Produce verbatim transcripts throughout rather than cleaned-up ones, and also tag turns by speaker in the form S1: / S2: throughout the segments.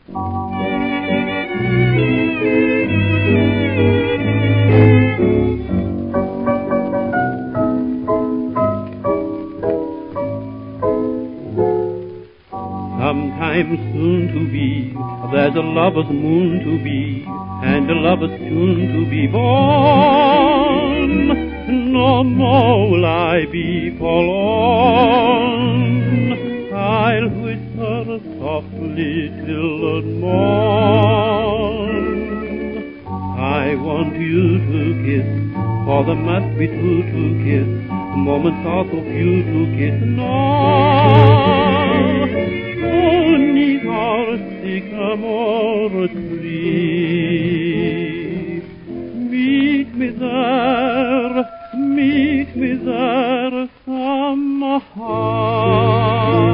S1: Sometime soon to be, there's a lover's moon to be, and a lover's tune to be born. No more will I be forlorn. I'll whisper softly till the morn. I want you to kiss, for there must be two to kiss. Moments are so few to kiss now. Beneath our sycamore tree, meet me there, meet me there somehow.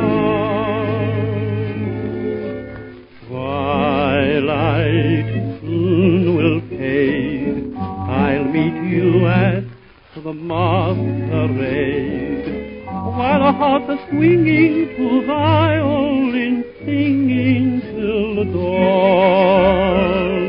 S1: Twilight soon will fade, I'll meet you at the masquerade, while the hearts are swinging to violin, singing till the dawn.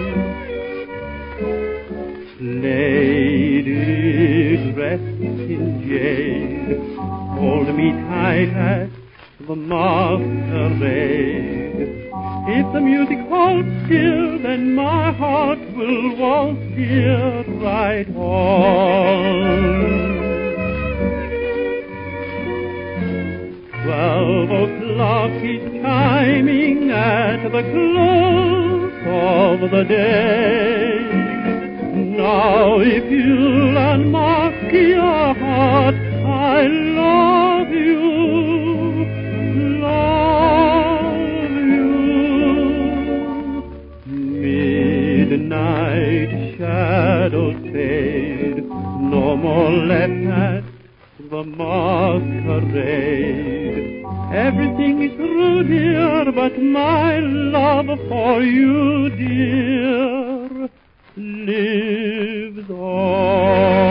S1: Lady dressed in jade, hold me tight at the masquerade. If the music halts, dear, then my heart will waltz, dear, right on. Twelve o'clock is chiming at the close of the day. Now if you'll unmark your heart, I love you, love you. Midnight shadows fade, no more left at the masquerade. Everything is through, dear, but my love for you, dear, lives on.